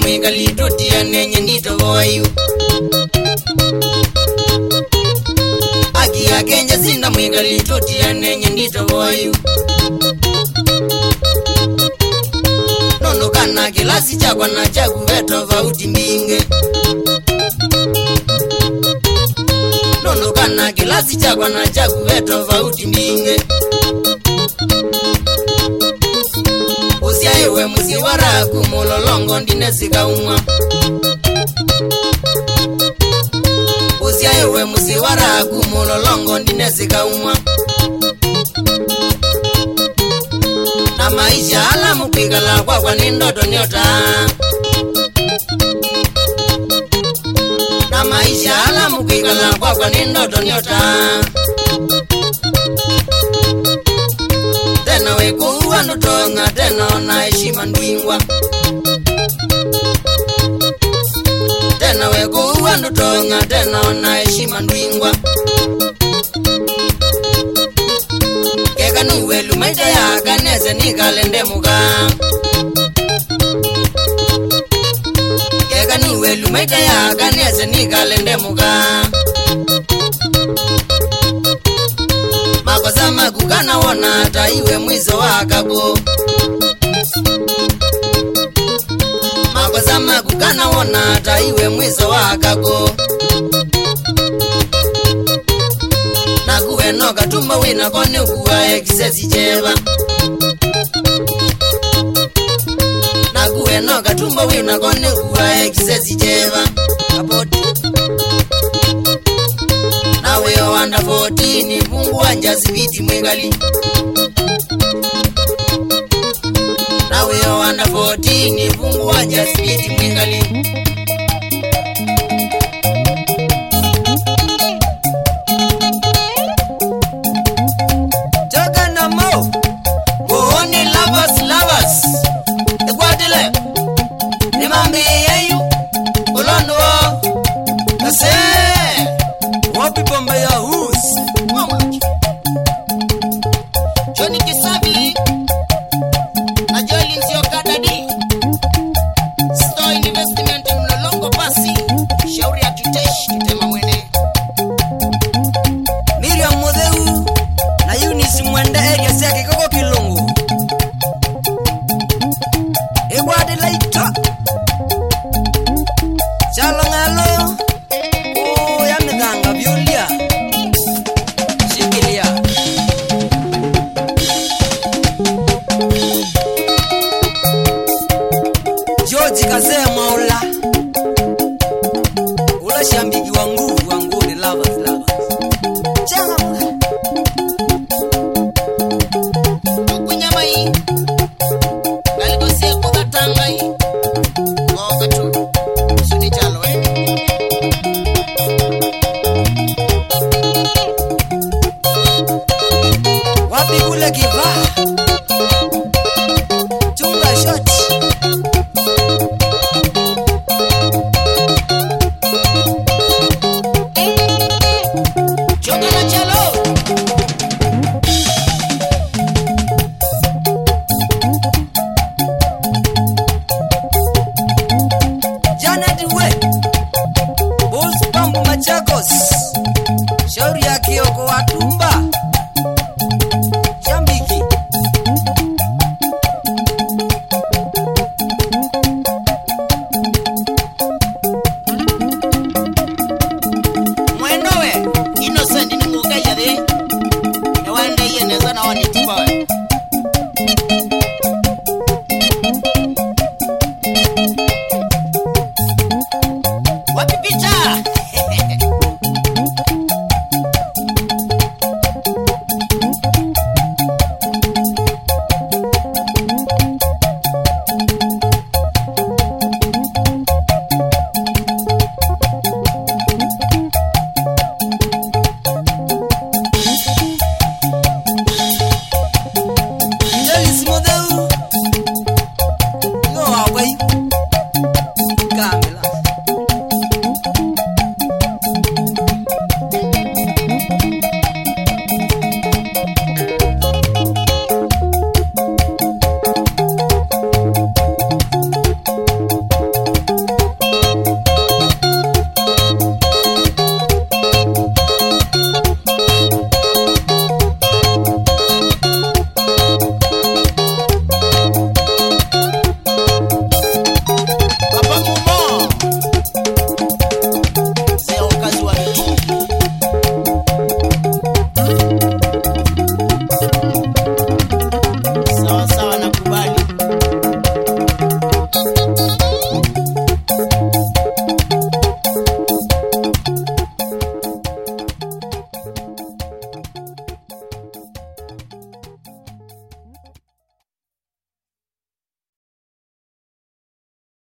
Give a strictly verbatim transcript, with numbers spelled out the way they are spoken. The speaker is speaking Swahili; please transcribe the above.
mwigali tutia nenye nito voyu Aki ya Kenya sinda mwigali tutia nenye nito voyu Nono kana kilasi chakwa na chaku veto vauti mbinge Nono kana kilasi chakwa na chaku veto vauti mbinge Usia ewe musiwara kumulolongo ndine sika umwa Usia ewe musiwara kumulolongo ndine sika umwa Na maisha ala mupigala kwa kwa nindoto nyota Na maisha ala mupigala kwa kwa nindoto nyota Tena wekuwa nutonga tena na heshima ndwingwa Tena wekuwa nutonga tena na heshima ndwingwa Keka nuwe lumaita ya kanese nikalende muka Keka nuwe lumaita ya kanese nikalende muka Makosa makukana wona ata iwe mwizo wakako Makosa makukana wona ata iwe mwizo wakako Nakuwe noka tumba wina kone ukuwa ekisesi cheva Nakuwe noka tumba wina kone ukuwa ekisesi cheva Kapoti Nawe yo wanda fourteen Mungu wanja zibiti mwegali Nawe yo wanda fourteen Mungu wanja zibiti mwegali Toka na mo Kuhoni lovers lovers Ekwatile Nimambi yeyu Ulondo Kase Wapi bomba ya hus Mama Johnny Kisabi Na Joelin Sio Kadadi Store Investment Mnolongo Pasi Shauri ya Tutesh Kitema mwene Miriam Modeu Na Eunice Mwende area Seki koko Kilungu Ekwade Laito Chalongalo Oh ya midanga Violia Shikilia George Kazee Maula Ula shambiki wa nguvu wa nguni lovers lovers Changa Tukunyama hii Galigosia kukatanga hii Mwoga tu Suni chalo eh Wapi kule kiva Chunga shot Choka na chalo Janet